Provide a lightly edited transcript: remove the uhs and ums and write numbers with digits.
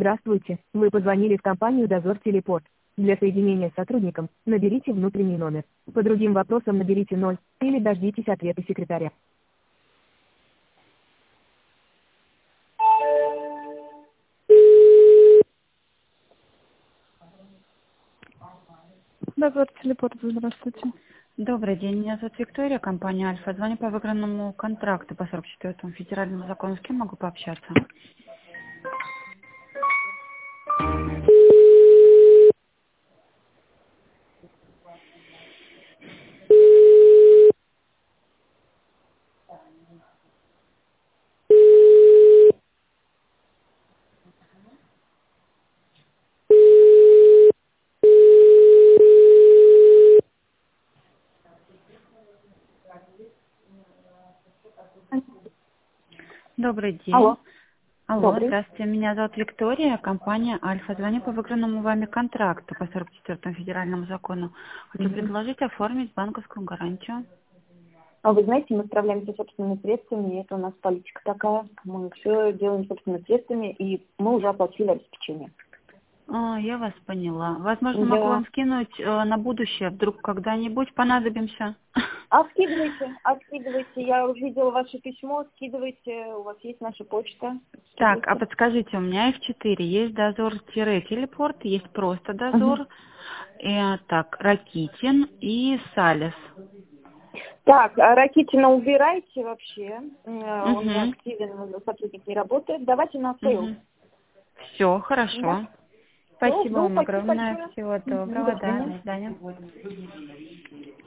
Здравствуйте, вы позвонили в компанию «Дозор Телепорт». Для соединения с сотрудником, наберите внутренний номер. По другим вопросам наберите 0, или дождитесь ответа секретаря. «Дозор Телепорт», здравствуйте. Добрый день, меня зовут Виктория, компания Альфа. Звоню по выигранному контракту по 44-му федеральному закону. С кем могу пообщаться? Добрый день. Алло. Алло, Добрый. здравствуйте, меня зовут Виктория, компания Альфа. Звоню по выигранному вами контракту по 44-му федеральному закону. Хочу Мгм. предложить оформить банковскую гарантию. А вы знаете, мы справляемся собственными средствами, и это у нас политика такая. Мы все делаем собственными средствами, и мы уже оплатили обеспечение. Я вас поняла. Возможно, могу Да. вам скинуть на будущее, вдруг когда-нибудь понадобимся. Скидывайте. Я увидела ваше письмо, скидывайте. У вас есть наша почта. Так, а Скидывайте. подскажите, у меня F4, есть дозор-телепорт, есть просто Мгм. дозор, так, Ракитин и Салес. Так, а Ракитина убирайте вообще. Он не Угу, активен, сотрудник не работает. Давайте на сейл. угу. Все, Да? хорошо. Все, Спасибо жду. вам Спасибо огромное. большое. Всего Мгм. доброго, До да, свидания. до свидания.